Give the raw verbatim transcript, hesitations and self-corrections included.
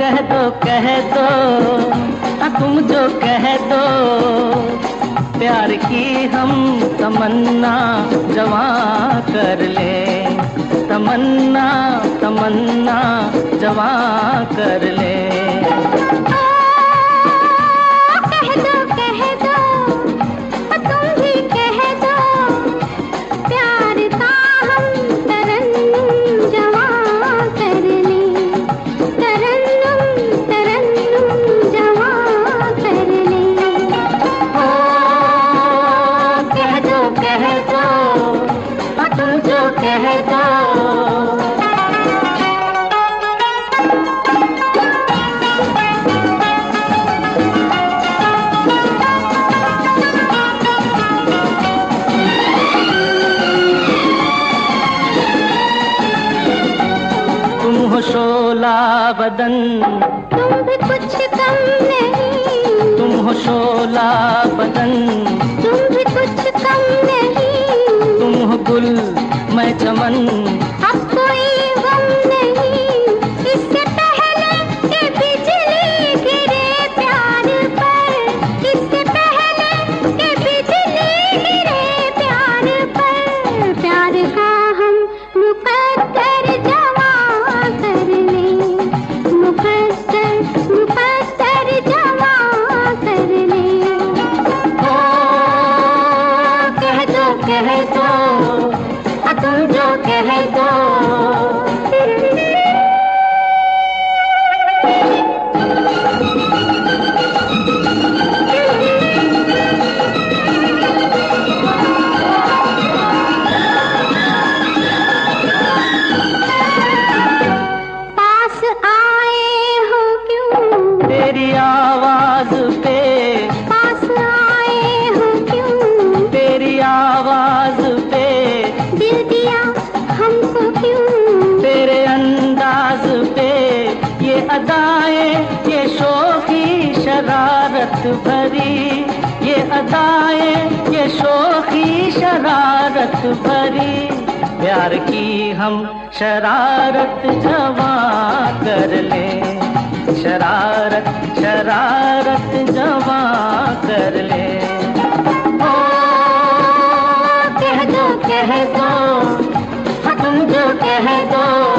कह दो कह दो हाँ तुम जो कह दो, प्यार की हम तमन्ना जवां कर ले, तमन्ना तमन्ना जवां कर ले। शोला बदन तुम भी कुछ कम नहीं, तुम हो शोला बदन तुम भी कुछ कम नहीं, तुम हो गुल मैं चमन अब कोई गम नहीं, इससे पहले कि बिजली गिरे प्यार पर, इससे पहले कि बिजली गिरे प्यार पर, प्यार का हम मुकद्दर जवां कर ले, मुकद्दर मुकद्दर जवां कर ले। ओ कह दो कह दो तुम जो कह दो। पास आए हो क्यों तेरी आवाज पे, पास आए हो क्यों तेरी आवाज पे, दिल दिया हमको क्यों, तेरे अंदाज पे ये अदाएं ये शोखी शरारत भरी, ये अदाएं ये शोखी शरारत भरी, प्यार की हम शरारत जवां कर ले, शरारत शरारत जवां कर ले। ओ कह दो कह दो हाँ तुम जो कह दो।